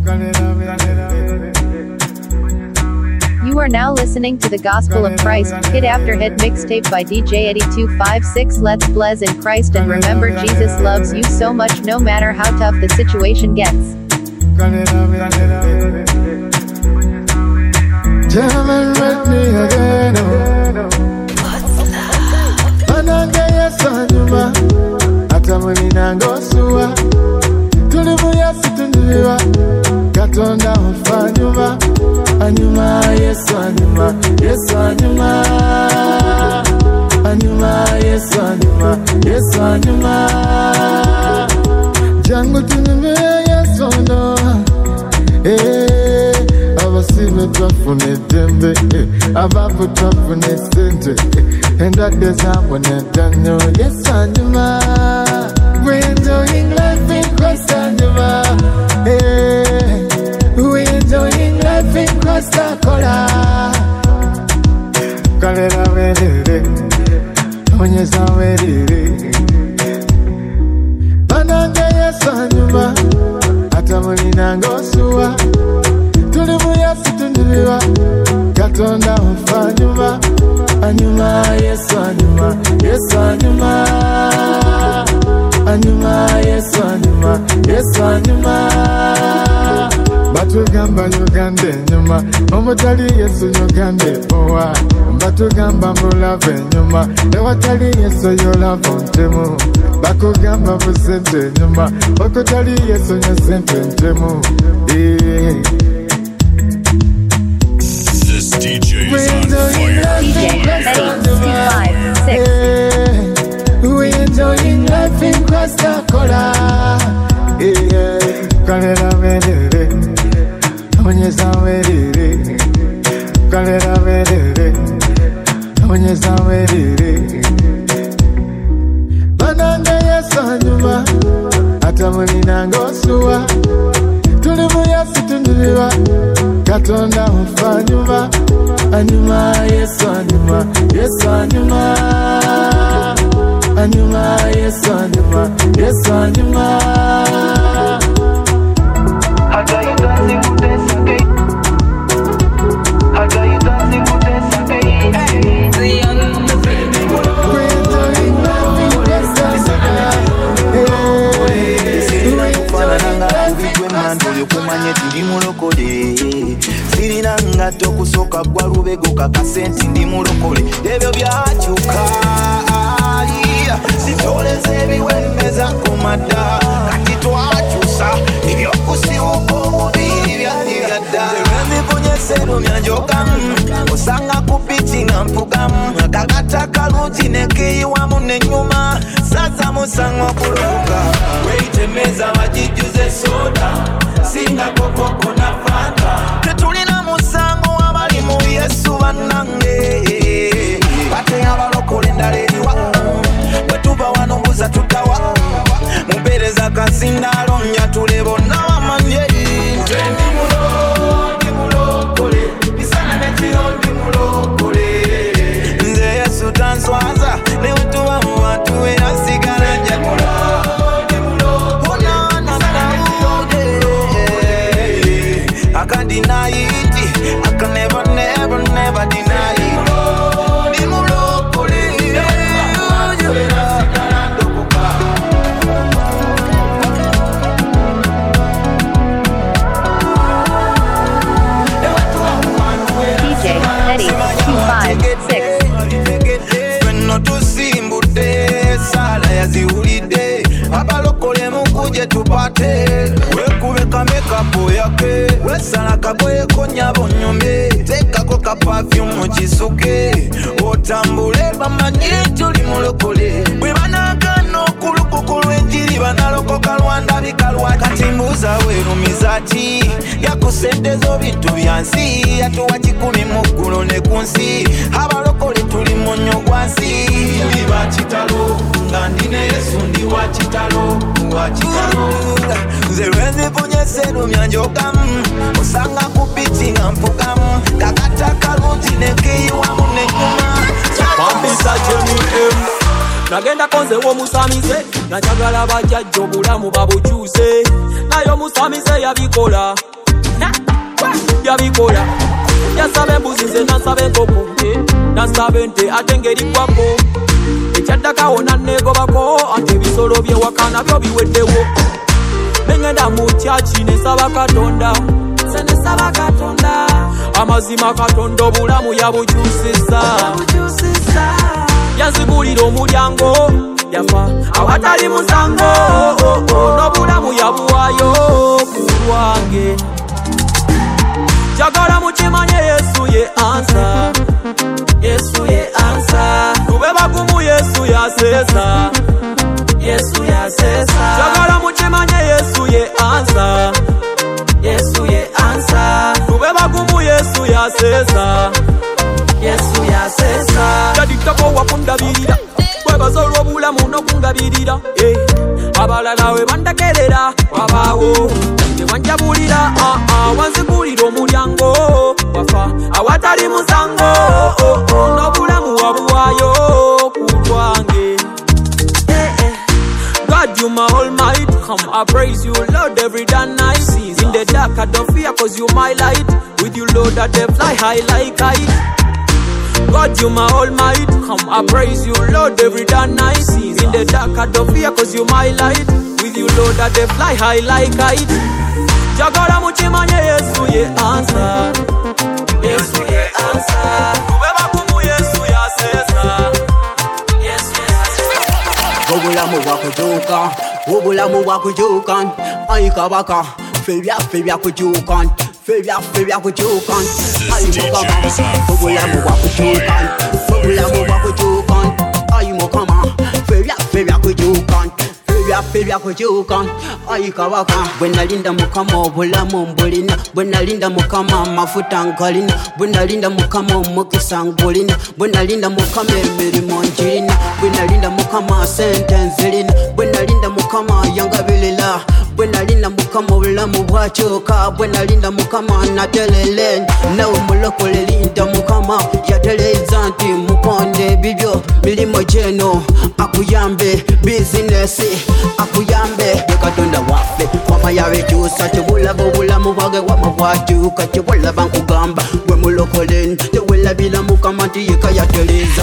You are now listening to the Gospel of Christ, hit after hit mixtape by DJ Eddie 256. Let's bless in Christ and remember Jesus loves you so much no matter how tough the situation gets. Gentlemen, with me again. Anangaya Sanuma, Atamulina Gosua, Tulibuya Situndiva, Katonda Fanyuma, Anuma, yes, Anuma, yes, Anuma, Anuma, yes, Anuma, yes, Anuma, Jango Tunime, yes, Ono, abasibe twafune dembe abavu twafune sente endwadde zabone ddannyo yes anjuma we're enjoying life in Christ anjuma we're enjoying life in Christ akola kalera werere onyeza werere banange yes anjuma atamulina ngosuwa tulibuya situndibiwa Katonda ufanyuma anyuma Yesu anyuma Yesu anyuma anyuma Yesu anyuma Yesu anyuma batugamba Uganda enyuma omutali Yesu Uganda epowa batugamba mulave enyuma ewatali Yesu yolava ntemu bakugamba busente enyuma okutali Yesu nyesente ntemu DJ is on fire. DJ Eddie 256. We enjoying life in Christ akola. Kalera werere, onyeza werere. Kalera werere, onyeza werere. Bananga Yesu anyuma, atamulina ngosuwa. Tulibuya situndibiwa. Katonda ufanyuma anyuma Yesu anyuma Yesu anyuma anyuma Yesu anyuma Yesu anyuma hata yudazi kutesake hata yudazi kutesake kumanye ndi mulokole sirina ngato kusoka gwa lubego kakasenti ndi mulokole ebyo byakyuka sitoleze ebiwemeza kumada kati twakyusa ebyokusibuka omubiri byaddadda emiponyesero myanjogamu osanga ku pichi nga mpugamu kakata kalungi nekeyiwamu nenyuma saza musango kuloga weitemeza bagijuze soda singa kokoko na fanta tetulina musango abali mu Yesu bannange bate abalokole endala eriwa bwetuva wano mbuza tutawa mupereza kasindalo nyatule bonna bamanye ndi mulokole bisana nekiro ndi mulokole nze Yesu tanswaza ne wetuba mu bantu erasigala njakula I can't deny it. I can never deny it. DJ Eddie 256. Fenno tusimbudde sala yaziwulidde abalokole mukuje tupate wekube kamekapo yake wesala kagoyeko nyabo nyombe tekako ka perfume mu kisuke otambule bamanyi tuli mulokole bwe banagana okulukukulwa enjiri banalokoka lwanda bikalwa kati mbuza werumiza ki yakusendezo bintu byansi yatuwa 10 mu ggulu ne ku nsi abalokole tuli mu nnyo gwa nsi tuli bakitalo nga ndine Yesu ndi wa kitalo nze lwenziponyesero myanjogamu osanga ku pichi nga mpugamu kakata kalungi nekeyiwamu nenyuma Pampisa JMM nagenda konze w'omusamize najagala bajjajja obulamu babukyuse naye omusamize yabikola bijja bikola yasabe embuzi nze nasabe enkoko nasabe ente ate ngeri gwako ekyaddakawo nanneegobako ate ebisolo byewaka nabyo biweddewo nengenda mu kyaki nesaba katonda amazima katonda obulamu yabukyusisa yanzigulira omulyango yafa awatali musango n'obulamu yabuwaayo ku lwange njagala mukimanye Yesu ye ansa tube bagumu Yesu yaseesa njagala mukimanye Yesu ye ansa tube bagumu Yesu yaseesa yadittako wakundabirira webaza olw'obulamu n'okungabirira abalala we bandakerera wabaawo tebanjabulira wanzigulira omulyango wafa awatali musango n'obulamu wabuwaayo ku lwange God, you my almighty. I praise you, Lord, every day night. In the dark, I don't fear, cause you my light. With you, Lord, I dey fly high like kite. God, you my almighty. I praise you, Lord, every day night. In the dark, I don't fear, cause you my light. With you, Lord, I dey fly high like kite. Jagala mukimanye Yesu ye answer. Kubeba kumu Yesu yaseesa. Obulamu bwakujuukan ayi kabaka febya kujuukan ayi mukama obulamu bwakujuukan ayi mukama febya kujuukan ayi kabaka bwe nalinda mukama obulamu mbulina bwe nalinda mukama amafuta ngalina bwe nalinda mukama omukisa ngulina bwe nalinda mukama emirimo njirina bwe nalinda mukama sente nzirina bwe nalinda mukama yangabilira bwe nalinda mukama obulamu bwakyuka bwe nalinda mukama natelele nawe mulokole linda mukama yateleza nti mukonde bibyo milimo gyeno akuyambe bizinesi akuyambe katonda waffe wama yabekyusa tewulaba obulamu bwage wama bwakyuka tewulaba nkugamba bwe mulokole tewulabira mukama nti yeka yateleza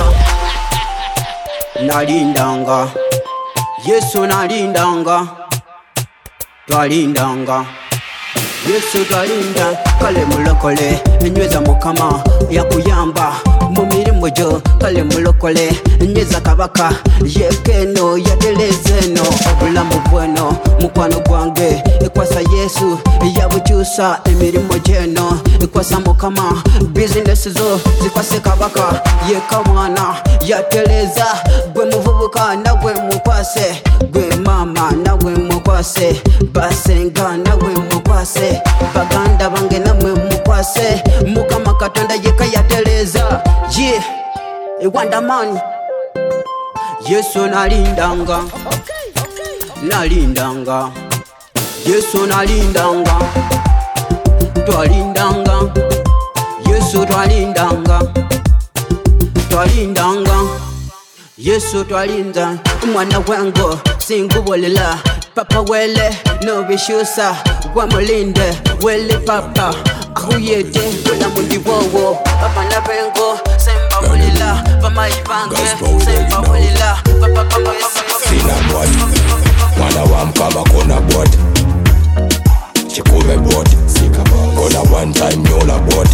nalindanga Yesu nalindanga twalindanga Yesu twalinda kale mulokole enyweza mukama yakuyamba mu mirimo gyo kale mulokole enyweza kabaka yekeno yatelezeno obulamu bweno mukwano gwange ekwasa Yesu yabukyusa emirimo gyeno ekwasa mukama bizinesi zo zikwase kabaka yeka mwana yateleza gwe muvubuka nagwe mukwase gwe mama nagwe mukwase basenga nagwe mukwase baganda bange namwe mukwase mukama katonda yeka yateleza ye ewanda man Yesu nalindanga Yesu nalindanga twalindanga Yesu twalindanga Yesu twalinda mwana wangu singubolela papa wele no bishusa gwamulinde wele papa ahuyete wala mundiwowo papa nabengo semba bulila pama ibange semba bulila papa sina bot mwana wa mkama kona bot chikume bot kona one time nyola bot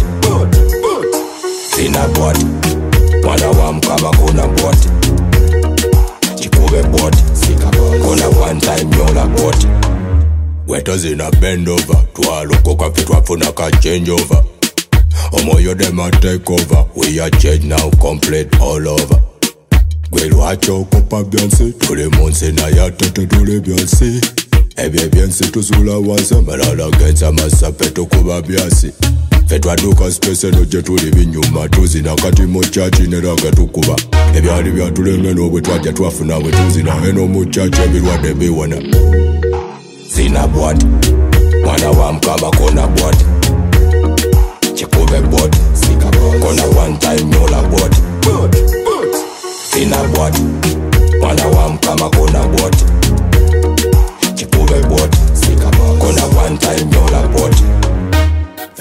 sina bot mwana wa mkama kona bot chikume bot kona one time nyola bot weto zina bend over twalokoka fe twafuna ka change over omoyo dem a take over we are change now complete all over gwelwacho okopa byansi tuli munsi naye tete tuli byansi ebyo byansi tusula wansi malala genza masafe tukuba byasi fe twaduka space eno gye tuli binyuma tuzina kati mu chachi neraga tukuba ebyali byatuleme n'obwe twajja twafuna bwe tuzina eno mu chachi ebirwadde biwona sina bwat mwana wa mkama kona bwat chikube bwat kona one time nyola bwat sina bwat mwana wa mkama kona bwat chikube bwat kona one time nyola bwat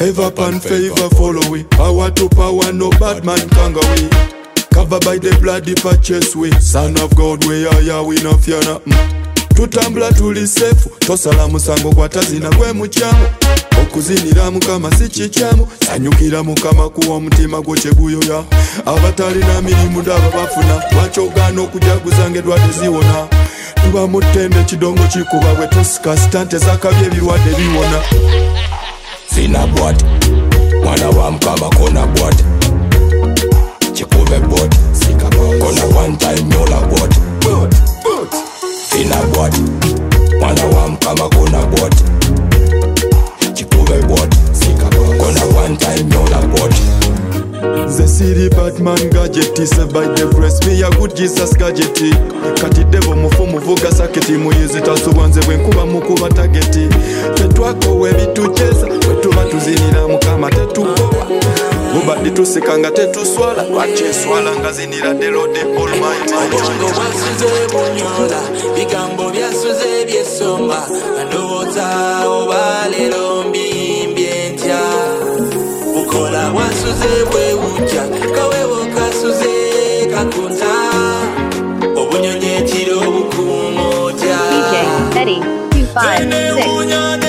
Ever pan favor follow we. Power to power, no bad man can go we. Covered by the bloody purchase we. Son of God we are, we no fear nothing. Tutambula tuli safe, tosala musango kwa tazina gwe muchamu. Okuzinira mukama si chichamu, sanyukira mukama kuwa mutima gwo cheguyoya. Abatalina mirimu daba bafuna, wachogana okujaguza ng'endwadde ziwona. Tuba mutende kidongo kikuba bwe tusika sitante zakabye ebirwadde biwona. Sina bwati, mwana wa mukama kona bwati. Chikube bwati, sika bwati. Kona one time nyola bwati. Sina bwati, mwana wa mukama kona bwati. Chikube bwati, sika bwati. Kona one time nyola bwati. The city Batman gadget saved by the press. Me a good Jesus gadget. Kati devo mufumu vuga saketi. Muyizi tasubanze wenkuba mukuba tageti. Tetwako webitucheza wetuba tuzinira mukama tetubowa. Ubadi tusikanga tetuswala. Wache swala ngazinira delo de almighty. Obongo wasuze bunyola, bigambo byasuze byesomba. Andowooza obalero mbimbye Bukola wasuze bwewuja, kawewo kasuze kakunta. Obunyonyetiro bukumoja. DJ Eddie 256.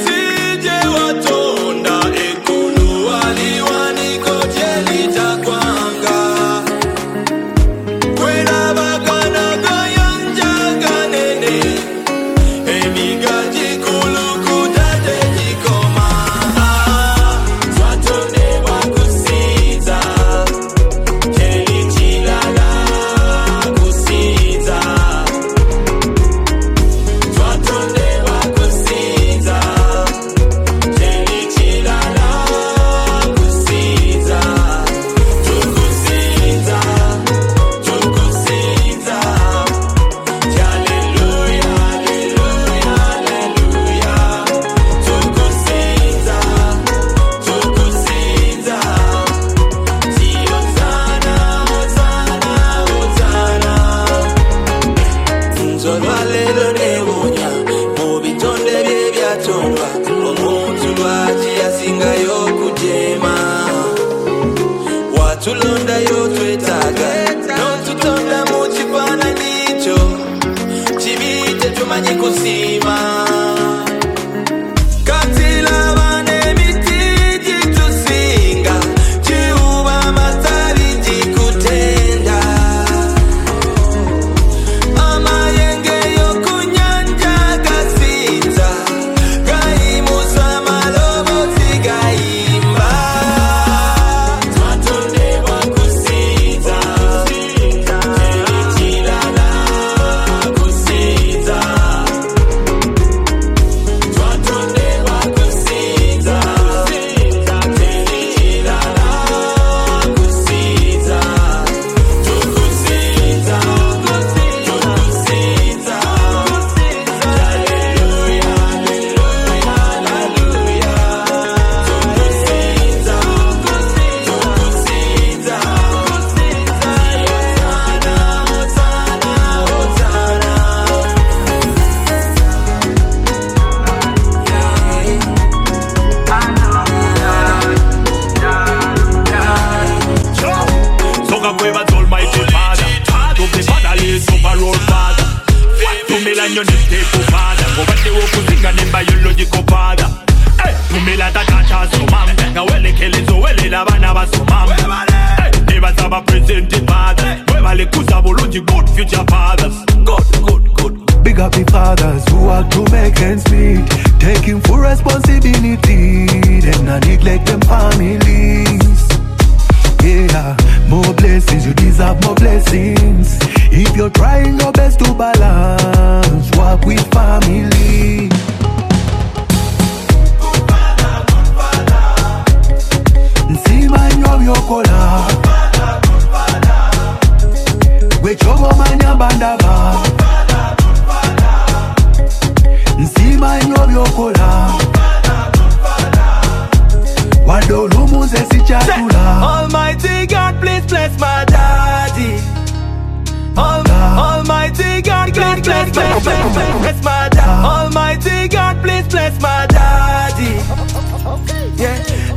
Almighty God, please bless my daddy. Almighty God, please bless my daddy. Almighty God, please bless my daddy. Yeah.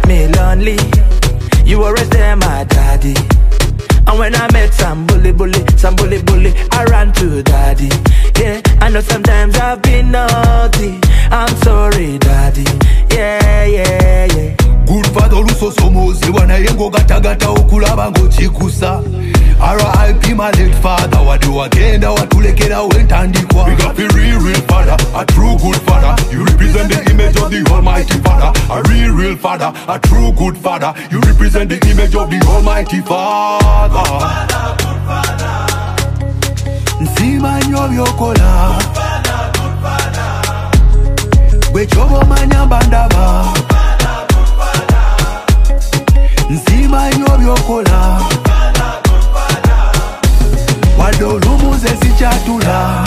me lonely, you always there, my daddy. And when I met some bully, I ran to daddy. Yeah, I know sometimes I've been naughty, I'm sorry, daddy. Yeah. Good father luso somoze wana yengo gata okulaba ngo chikusa. R.I.P. my late father, wadu wagenda watulekera wentandikwa. We got the real father, a true good father. You represent the image of the almighty father. A real father, a true good father. You represent the image of the almighty father. Good father. Nsima nyobyokola. Good father. Wechobo manyambandaba. Good father. Nsima nyobyokola. Wadolumuze sichatula.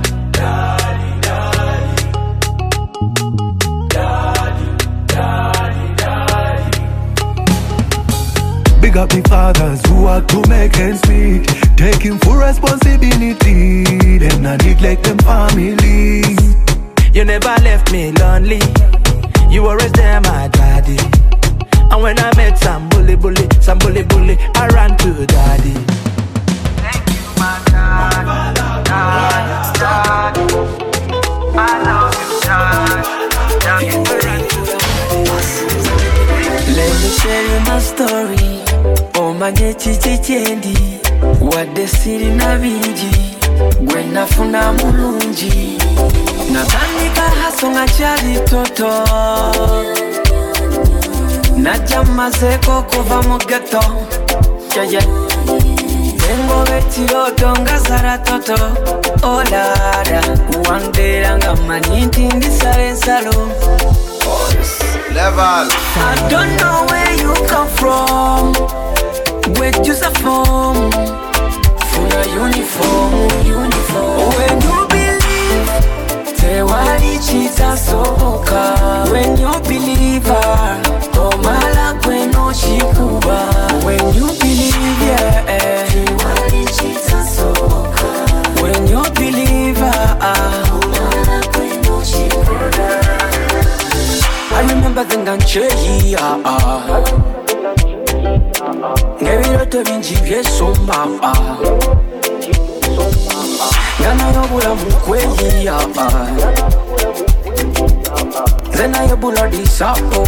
Big up the fathers who are to make ends meet, taking full responsibility, them not neglect them families. You never left me lonely, you always there, my daddy. And when I met some bully, I ran to daddy. Thank you, my daddy. I love you, daddy. Let me tell you my story. Omanye chichechendi wadde sirina bingi gwe nafuna mulungi natandika haso nga kyali toto najja mazeko kuva mu ghetto engobe ekirooto nga sara toto olada wandera nga manyi nti ndisala ensalo. Level. I don't know where you come from, where'd you from? Full of uniform. When you believe, tewali chita soboka. When you believer, omala kweno chikuba. When you believe, yeah, tewali chita soboka. When you believer, omala kweno chikuba. I remember the gancheyi, ngebiroto bingi byesomba, ngana yobula mukweyi, zena yobula disapo,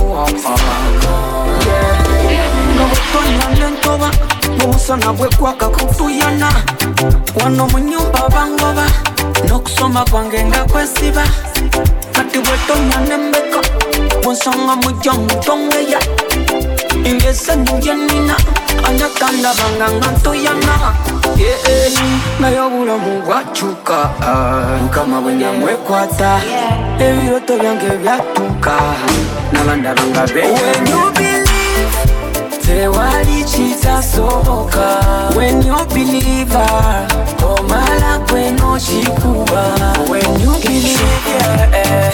ngabutona nentoba, mumusana bwekwaka kutuyana, wano munyumba bangoba, nokusoma kwange nga kwesiba, kati bwetonya nembeka. Wansonga muja mutongeya ingesa njenina anyakanda banga ntoyana nayobula mugwachuka kama bwenya mwekwata ebiroto byange byatuka nabanda banga be. When you believe tewali chita soboka. When you believer omala kweno chikuba. When you believe, yeah,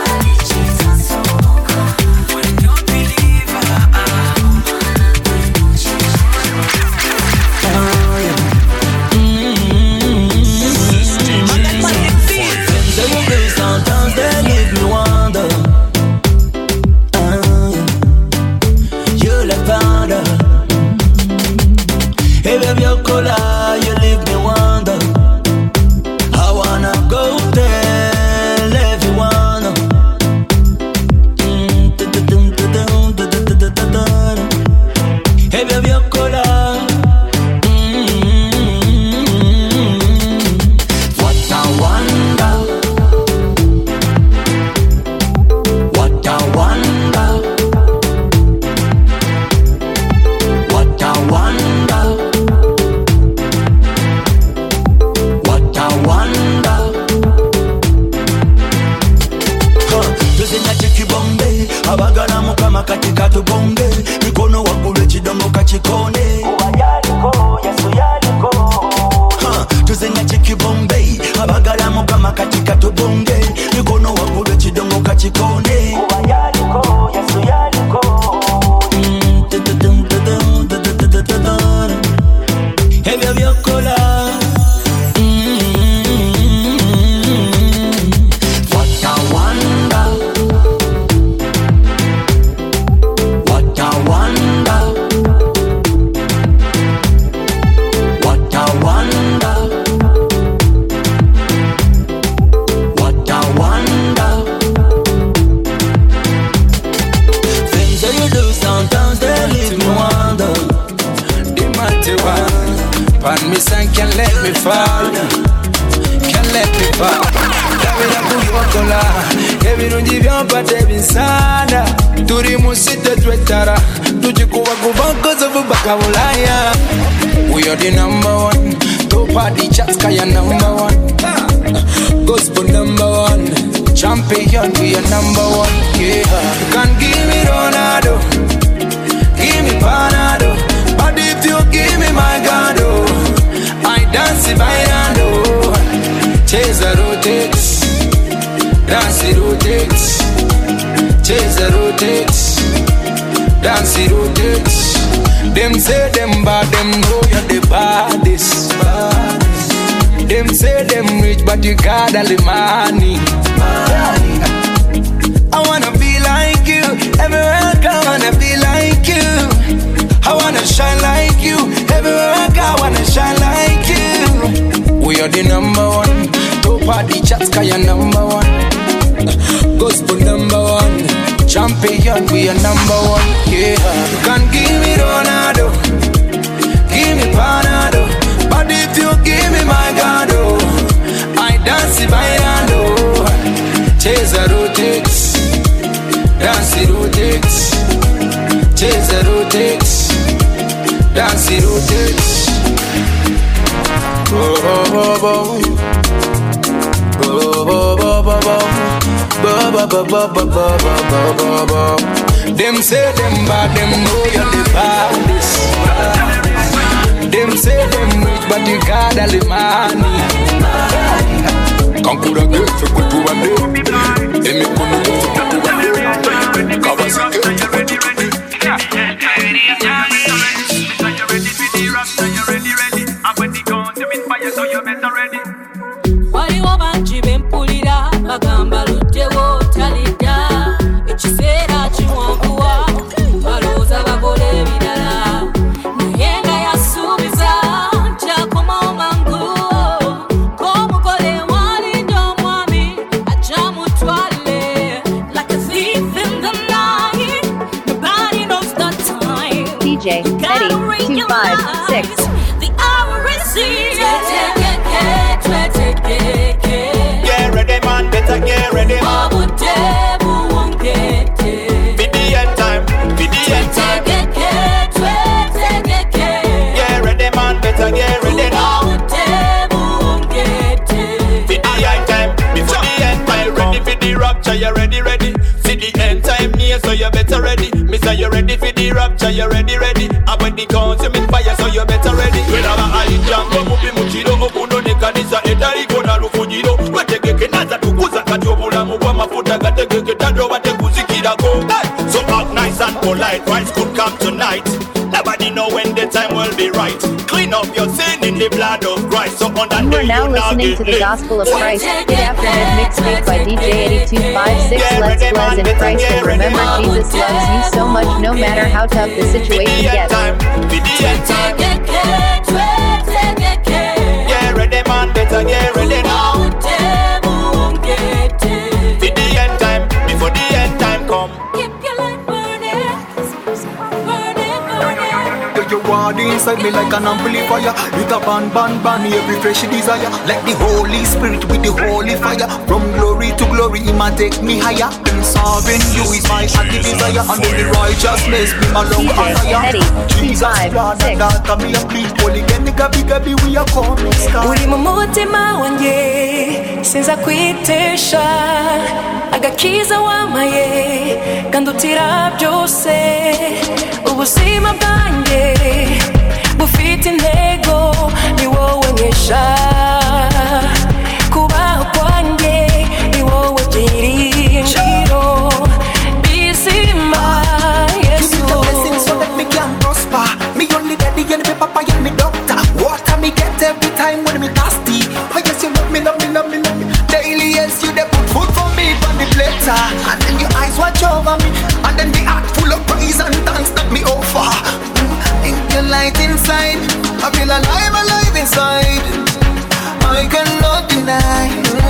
you leave me wonder. I wanna go tell everyone. Hey baby, your color. What a wonder. What a wonder. What a wonder. Abagala mukama katika tubonge mikono wagule kidomo kachikone ubayaliko Yesu yaliko tuzenya chikibombe abagala mukama katika tubonge mikono wagule kidomo kachikone ubayaliko Yesu yaliko hebyo byokola. What a wonder. What ebirungi byampate binsana turi musite twetara tukikubakuba nkoze bubaka bulaya. We are the number one, top party chats kaya number one, gospel number one, champion we are number one, yeah. You can give me Ronaldo, give me Panado, but if you give me my God, oh, I dance it bailando. Chase the rotates, dance it rotates, chase the rotates, dance it rotates. Them say them bad, them know you're the baddest. Them say them rich, but you got all the money. I wanna be like you, everywhere I go, I wanna be like you. I wanna shine like you, everywhere I go, I wanna shine like you. We are the number one, top party chats, kaya number one, gospel number one, champion, we are number one, yeah. You can give me Ronaldo, give me Panado, but if you give me my God, oh, I dance it bailando. Chase the rotates, dance it rotates, chase the rotates, dance it rotates. Oh, oh, oh, oh. Them say them bad, them know you're the baddest. Them say them rich, but you got all the money. Kankura girl, for good to a day. Emi kono for good to a day. Kawasi girl, for good to a day. I'm when the guns have been fired, so you better ready. Wali wabanji bempulira bagamba lutewo talida ekiseera kiwanvuwa balowooza bakole ebirala naye nga yasuubiza kyakomawo mangu ng'omugole walinda omwami ajja mutwale like a thief in the night. Nobody knows the time. DJ Eddie 256. The hour is here. Get ready, man, better get ready, man. For the end time, for the end time. Get ready, man, better get ready now. For the end time, before the end time. Ready for the rapture, you ready, ready. See the end time near, so you better ready. Mister, you ready for the rapture, you ready, ready. And when the consuming fire, so you better ready. When I'm a jango, mubi muchiro, okuno ne kanisa, etariko na rufujiro. Wetegeke naza tukuza katobula mubwa mafuta gategeke tando wate kuzikirako. So act nice and polite, rights could come tonight. Nobody know when the time will be right. Clean up your sin in the blood of Christ. So on that You are now listening to the Gospel of Christ, Hit After Head mixtape by DJ 8256. Let's bless in Christ and remember Jesus loves you so much no matter how tough the situation gets. Get ready, man, better get ready now. For the end time, before the end time come. You want inside me like an amplifier. It a ban, every fresh desire. Like the Holy Spirit with the holy fire. From glory to glory, He might take me higher. Serving you is my happy desire. And then the righteousness be my long higher. Jesus, God, come here, please. Holy gabi, we are coming star. Uri mu mutima wanjye sinza kwitesha agakiza wamaye kandutira byose ubuzima bwanjye bufite intego ni wowe nkesha kubaho kwanjye ni wowe byiringiro bizima Yesu. Give me the blessing so that me can prosper. Me only daddy and me papa and me doctor. Water me get every time when me thirsty. I guess you love me. Daily yes you dey put food for me on the platter. And then your eyes watch over me. And then the heart full of praise and thanks that me offer. In your light inside, I feel alive inside. I cannot deny.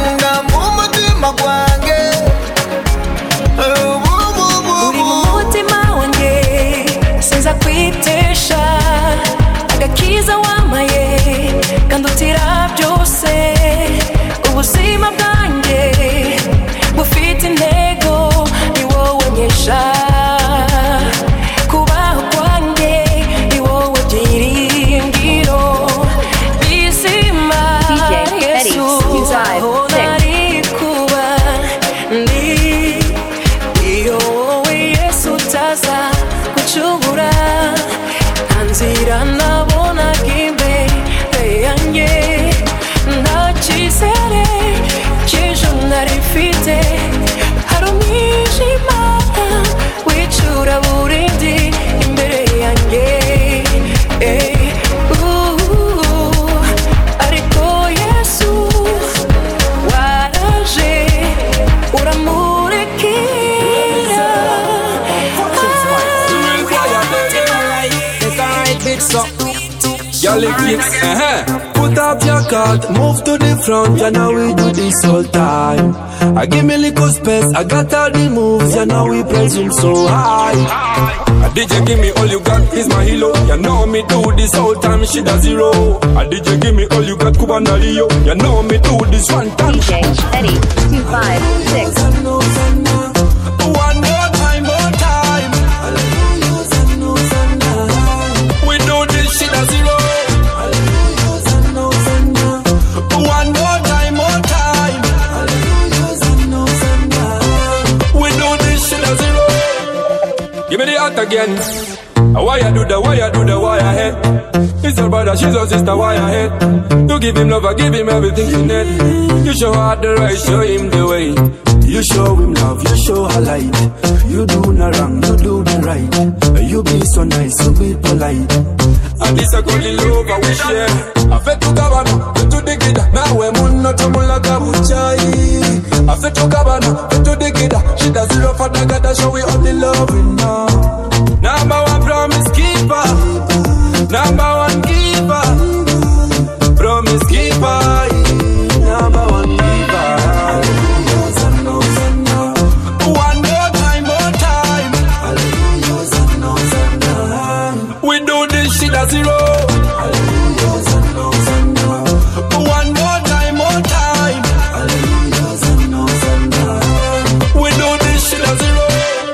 Uri mu mutima wanjye sinza kwitesha agakiza wamaye kandutira byose ubuzima bwanjye bufite intego umugisha kubaho kwanjye ni wowe byiringiro bizima Yesu aho nari kuba ndi iyo wowe Yesu utaza gucubura nta nzira nabonaga imbere yanjye nta cyizere cy'ejo nari mfite hari umwijima wicura burindi imbere yanjye ariko Yesu waraje uramurikira Y'all fix, Put up your card, move to the front, you know we do this all time. I give me little space, I got all the moves, you know we praise him so high. DJ give me all you got, he's my hero. You know me do this whole time, she does zero. DJ give me all you got, Cubana Leo. You know me do this one time. DJ Eddie 256. One more time, more time. We do this shit at zero. One more time, more time. We do this shit at zero. Give me the heart again. Why you do the, why you do the, why you hate? It's your brother, she's your sister, why you hate? You give him love, I give him everything he need. You show her the right, show him the way. You show him love, you show her light. You do no wrong, you do the right. You be so nice, you be polite. And this a good love I we share. I fed to Gabana, fed to the Gida. Now we're munna to Mulaka Buchai. I fed to Gabana, fed to the Gida. She does zero for the God, show we all the love now. Number one promise keeper. Number one giver. Promise keeper. Number one giver. One more time, more time. We do this shit at zero. One more time, more time. We do this shit at zero.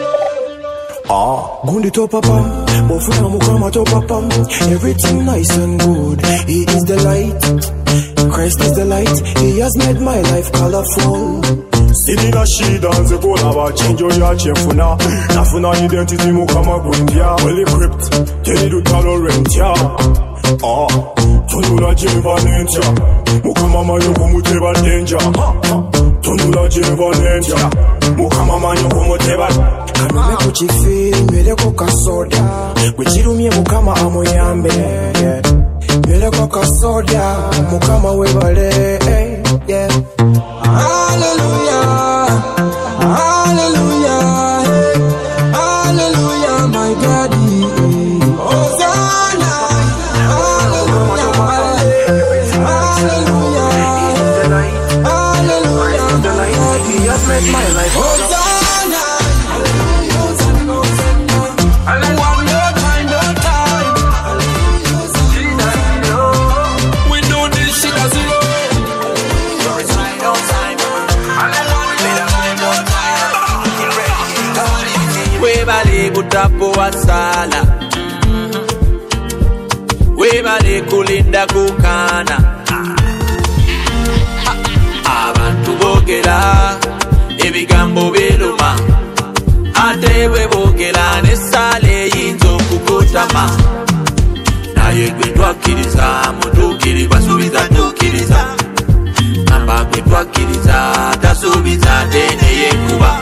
Gundi to papa, bofuna mukama to papa. Everything nice and good. He is the light. Christ is the light. He has made my life colorful. Sidina shida nze kola ba chinjo ya chefuna. Nafuna identity mukama gwindia. Well equipped, tell you tolerant ya. Tunula jevanentia. Mukama manyo kumuteba danger. Tunula jevanentia. Mukama manyo kumuteba. Kanome kuchifiri mweleko kasoda. Kwechirumye mukama amoyambe. Mweleko kasoda. Mukama webale. Yeah. Hallelujah, hallelujah, hallelujah, my daddy. Hosanna, hallelujah, hallelujah, hallelujah, he has made my life. Hosanna, one more time, no time. We do this shit as zero. Webale butapo wasala. Webale kulinda kukana. Abantu bogera ebigambo biruma. Ate bwe bogera nesale yinzo kukutama. Naye gwe twakkiriza mutuukiri basuubiza tukkiriza. Namba gwe twakkiriza tasuubiza tene yekuba.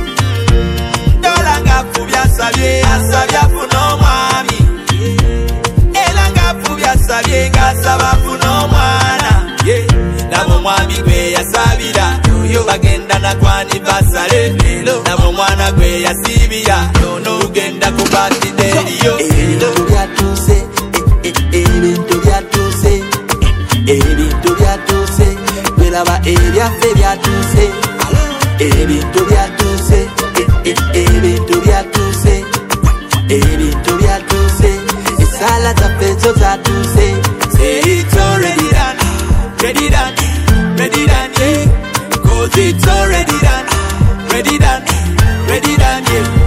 Asabye afuna omwami era ng'afubye asabye ng'asaba afuna omwana nabo omwami gwe yasabira oyo bagenda nakwanivasale leero nabo omwana gwe yasiibira ono ugenda ku batide eriyo ebintu byatuuse ebintu byatuuse ebintu byatuuse welaba ebyaffe byatuuse ebintu byatuuse ebintu byatuuse ebintu byatuuse esala zaffe zo zatuuse. Say it's already done, ready done, ready done, yeah. 'Cause it's already done, ready done, ready done, yeah.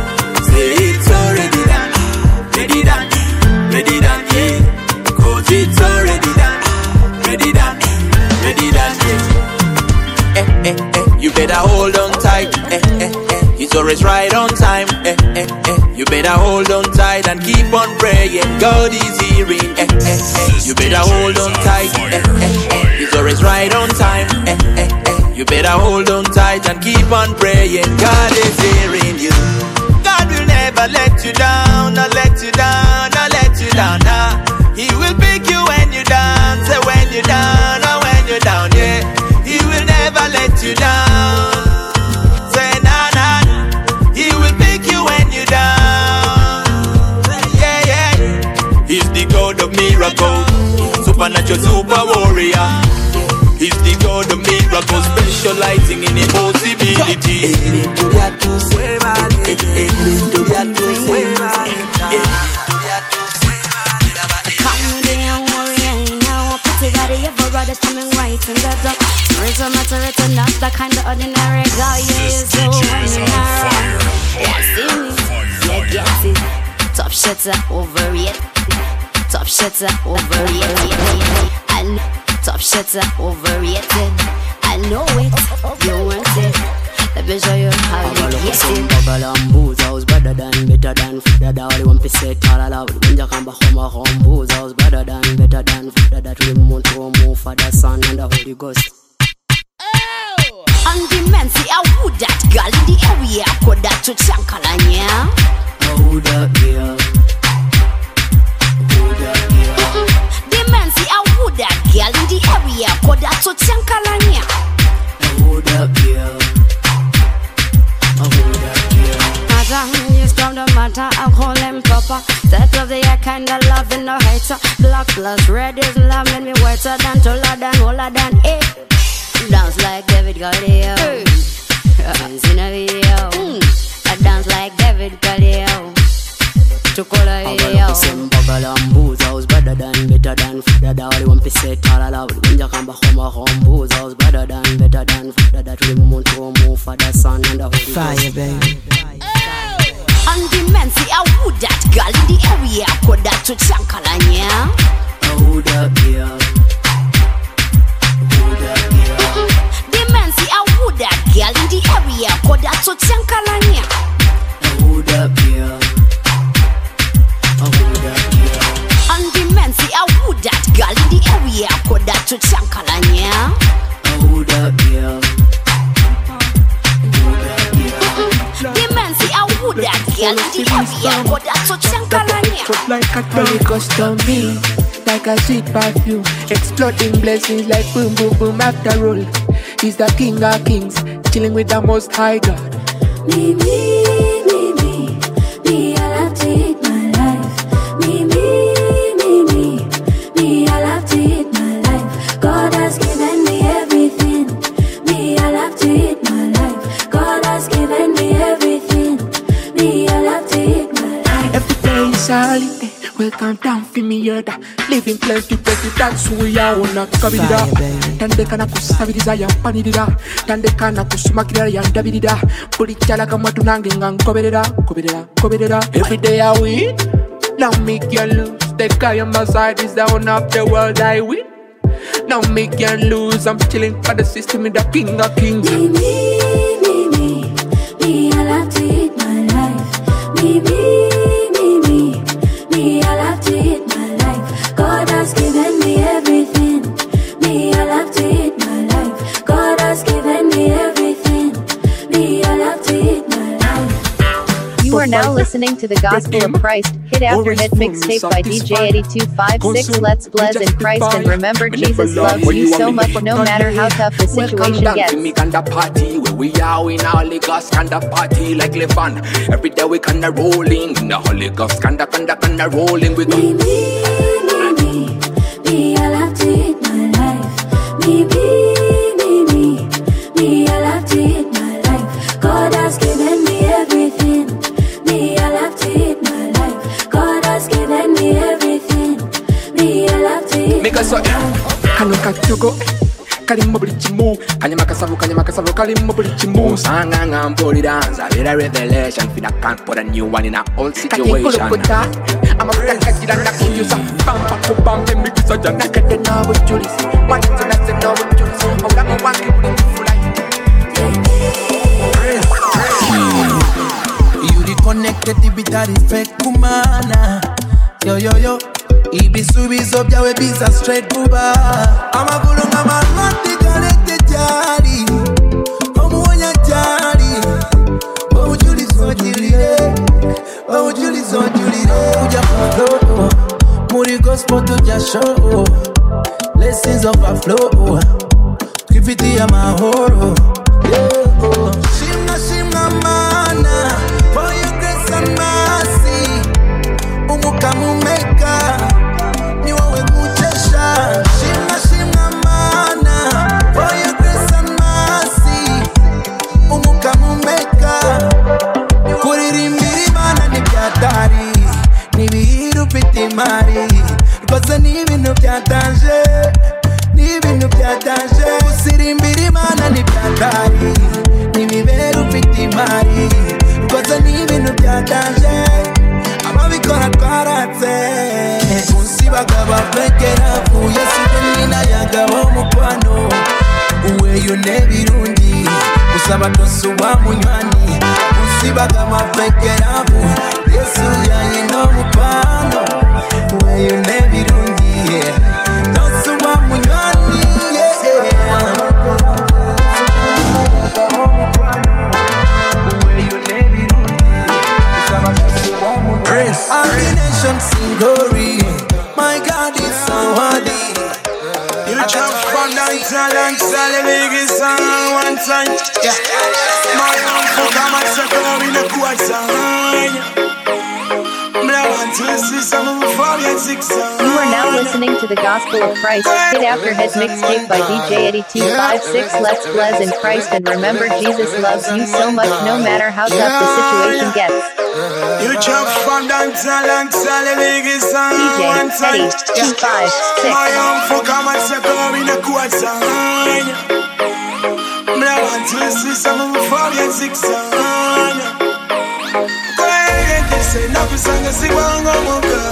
You better hold on tight, He's always right on time, You better hold on tight and keep on praying. God is hearing, You better hold on tight, He's always right on time, You better hold on tight and keep on praying. God is hearing you. God will never let you down, not let you down, not let you down. Nah. He will pick you when you're down, say when you're down, or when you're down, yeah. He will never let you down. Say nah, nah. He will pick you when you're down. Yeah, yeah. He's the God of miracles, supernatural super warrior. He's the God of miracles, specializing in impossibility. Brothers coming right in the dark. Rhythm at a written, not the kind of ordinary guy. Yeah, you're so ordinary. Yeah, see me, yeah, get it. Top shitter, overrated. Top shitter, overrated. And top shitter, overrated. I know it, you want it. Let me show you how you get it. Bubble and booze, I was better than, better than. Further down, the 1% all allowed. When you come back home, booze, I was better than, better than. Further that we move to move for the Son and the Holy Ghost. And the men say, I would that girl in the area. Could that to Chankalanya? I would that girl. The men say, I would that girl in the area. Could that to Chankalanya? I would that girl. He's from the matter, I call him Papa. Set of the year, kinda loving no hater. Black plus red is love, made me wetter than taller than older than it. Dance like David Galileo. Dance in a video. I dance like David Galileo. To call a video. Bubble and booze, I was better than, better than. Further down, the 1% all allowed. When you come back home, booze, I was better than, better than. Further that we move to move for the Son and the Holy Ghost. Fire, baby. And the men say, I would that girl in the area. Could that to Chankalanya? I would that girl. The men say, I would that girl in the area. Could that to Chankalanya? I would that girl. I would that girl. And the men say, I would that girl in the area. Could that to Chankalanya? I would that girl. The men say, I would that girl in the area. Could that to Chankalanya? Drop like a Holy Ghost on me, like a sweet perfume, exploding blessings like boom, boom, boom after all. He's the King of Kings, chilling with the Most High God. Me, I love to eat my life. Me, I love to eat my life. God has given me everything. Me, I love to eat my life. God has given me everything. Me, I love to eat my life. Every day is holiday. Welcome down for me here. Living plenty, that's who we are. Wanna come with that. Tande kana kusabiriza ya panidira. Tande kana kusumakira ya ndabirida. Puli chala kama tunange ngankoberera. Koberera. Every day I win. Now make you lose. The guy on my side is the owner of the world. I win. Now make you lose. I'm chilling for the system in the King of Kings. Me, I love to eat my life. Me, I love to eat my life. God has given me everything. Me, I love to eat my life. God has given me everything. Me, I love to eat my life. You are now listening to the Gospel of Christ, hit after hit mixtape by DJ 8256. Let's bless in Christ and remember Jesus loves you so much no matter how tough the situation gets. We are in Holy Ghost kinda party like Levan. Every day we kinda rolling in the Holy Ghost kinda rolling with me, I love to eat my life. Me, I love to eat my life. God has given me everything. Me, I love to eat my life. God has given me everything. Me, I love to eat my life. Kalimbo buli kimu kanyama kasavu kalimbo buli kimu sanga ngambulira nzabira revelation feel I can't put a new one in a old situation amafuta kakira nakuyuza bamba kubamba emigizo janakete n'obujulizi mwanitse nase n'obujulizi obulamu bwange buli kufula tari fake kumana. Yo yo yo, ibisubizo byawe biza straight kuba. Amagulu ng'amarwati galete jari, omuwonya jari. Uja flow, muri gospel tuja show. Blessings overflow, kifiti ya mahoro. Shimna mana, for your grace and mercy. Umukamumeka, ni wawe kuchesha. Shimna mana, for your grace and mercy. Umukamumeka, kuririmbira Imana ni byatari, ni bihiru piti mari. Rwose ni ibintu byatanje, ni ibintu byatanje. Usirimbira Imana ni byatari, ni biberu piti mari. Rwose ni ibintu byatanje, ababikora twaratse. Unsibaga bapekera ku Yesu benina yagabo mukwano. Uweyo nebirungi, usaba tosuwa munywani. Unsibaga mapekera ku Yesu yayino mukwano. Uweyo nebirungi, tosuwa munywani. All the nations sing glory. My God is so worthy. You jump from down to the biggest song one time. Yeah. My uncle come and say come in the quarter. You are now listening to the Gospel of Christ, hit after hit mixtape by DJ Eddie 256. Let's bless in Christ and remember Jesus loves you so much no matter how tough the situation gets. You jump from down to the biggest song DJ Eddie 256. My uncle come and say come in the quarter. I want to see some before you 6 on. Say nothing sanga siwango moka.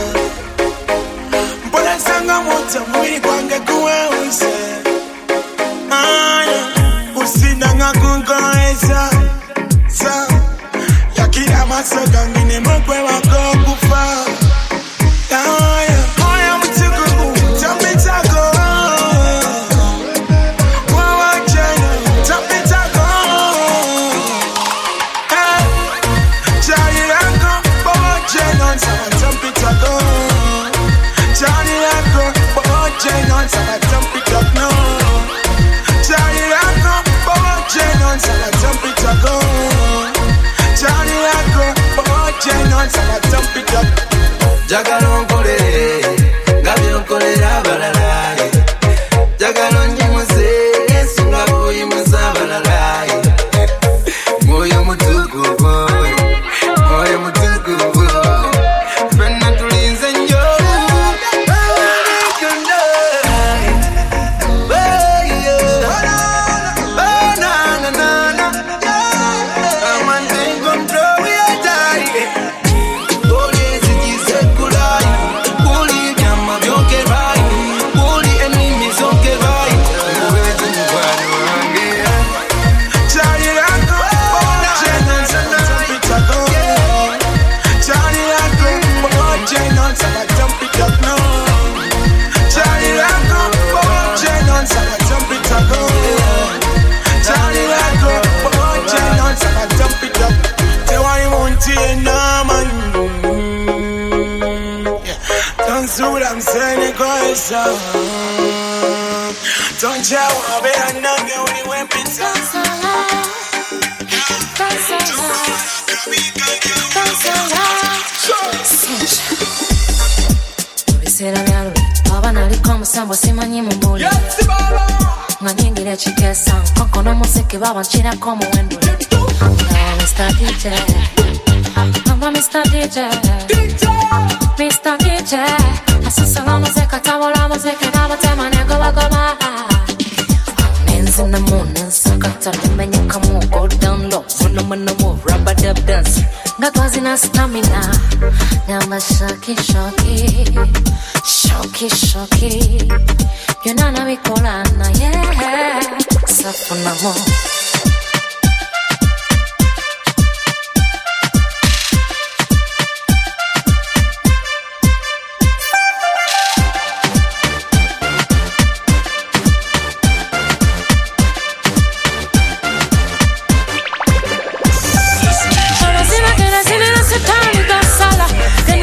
Mbona sanga moto mwili kwange kuweuze. Usina ngakungoeza. Sa yakira masoga ngine mokwe wako kufa. Oya mtukugu tapitako. Wawacheno tapitako. Jenon sana tempita go. Johnny Rocco, Bobo Jenon sana tempita go. Johnny Rocco, Bobo Jenon sana tempita go. Johnny Rocco, Bobo Jenon sana tempita. Jagalon kore, gabion kore rabalai. Jagalon jimuse, Yesu ngabo yimusa balai. Moyo mutuku boy, moyo mutuku boy. I'm saying guys, don't you want to be a nugget when you went pizza? Sambo simanyi mumbuli nganyingire chikesa nkono musiki baba nchina como wendule Mr. DJ Mr. DJ Mr. DJ Asisa la música tabola música baba tema nego bagoma Men's in the morning sakata limenya kamu go down low Muna move rubber dub dance Gatwazi na stamina Nyama shaki Shoki Yunana mikolana yeah Safuna mo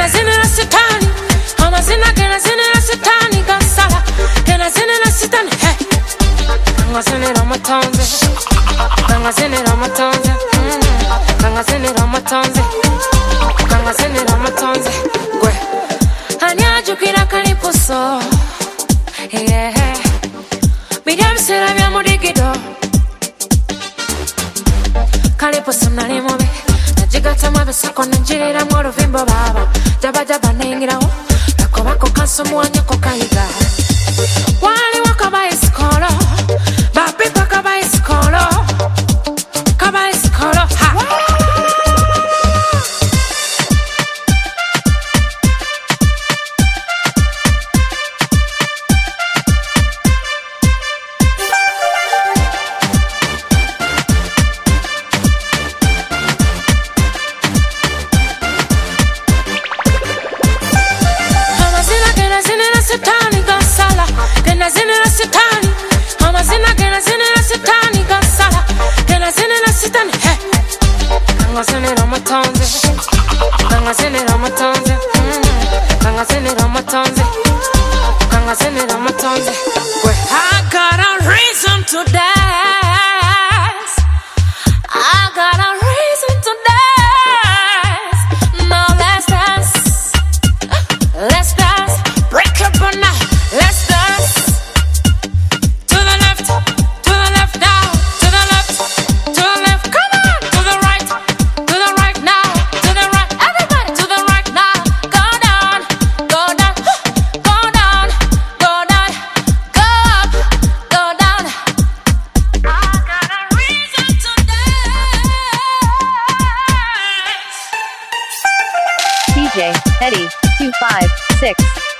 Kenazini na sitani. Amazina kenazini na sitani. Kansala. Kenazini na sitani. Hey. Kangazini ramatonze. Kangazini ramatonze. Kangazini ramatonze. Kangazini ramatonze. Gwe. Anyajukira kalipuso. Yeah. Miriam sera vya mudigido. Kalipuso nali mubi. Najigata mabesako nanjirira mu oluvimbo baba. Jaba jaba nengirawo. Nakobako kansomu wanyako kayiga. Waliwo kabayisikolo. Bapipa kabayisikolo. Kabayisikolo. Ha! I got a reason to dance. I got a reason to dance. Now let's dance. Let's dance. Break up a night. Let's dance. To the left now. To the left, come on. To the right now. To the right, everybody. To the right now. Go down, go down, go down, go down, go up, go down. I got a reason to dance. DJ Eddie 256.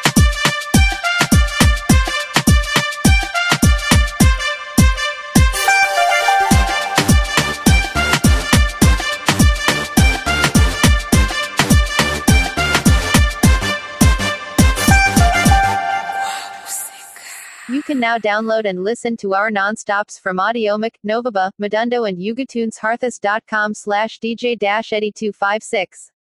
You can now download and listen to our non-stops from Audiomack, Novaba, Modundo and Yugatunes. Harthus.com/DJ-Eddie256.